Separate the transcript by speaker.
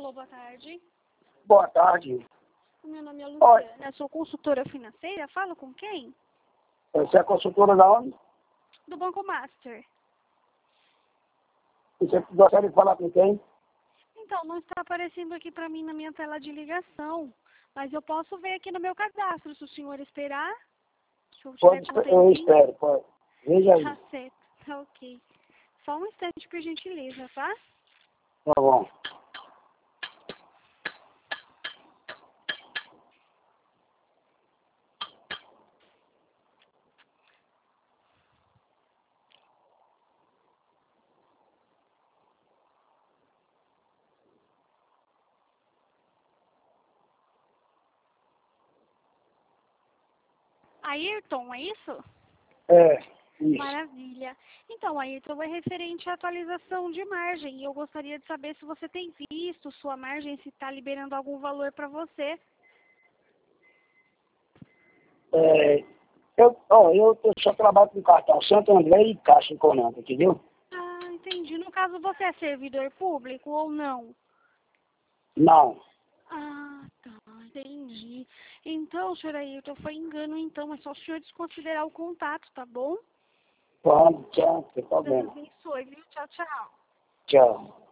Speaker 1: Alô, boa tarde.
Speaker 2: Boa tarde.
Speaker 1: Meu nome é
Speaker 2: Oi.
Speaker 1: Luciana, sou consultora financeira. Falo com quem?
Speaker 2: Você é consultora da onde?
Speaker 1: Do Banco Master.
Speaker 2: Você gostaria de falar com quem?
Speaker 1: Então, não está aparecendo aqui para mim na minha tela de ligação. Mas eu posso ver aqui no meu cadastro, se o senhor esperar. Se eu tiver com
Speaker 2: Eu
Speaker 1: tempinho.
Speaker 2: espero, pode. Veja aí.
Speaker 1: Tá certo, tá ok. Só um instante, por gentileza, tá?
Speaker 2: Tá bom.
Speaker 1: Ayrton, é isso?
Speaker 2: É, isso.
Speaker 1: Maravilha. Então, Ayrton, é referente à atualização de margem. E eu gostaria de saber se você tem visto sua margem, se está liberando algum valor para você.
Speaker 2: Eu só trabalho com cartão Santo André e Caixa Econômica, entendeu?
Speaker 1: Ah, entendi. No caso, você é servidor público ou não?
Speaker 2: Não.
Speaker 1: Ah, tá. Entendi. Então, senhor Ayrton, foi engano, então. É só o senhor desconsiderar o contato, tá bom?
Speaker 2: Pode, tchau, não tem
Speaker 1: Deus
Speaker 2: problema.
Speaker 1: abençoe, viu? Tchau, tchau.
Speaker 2: Tchau.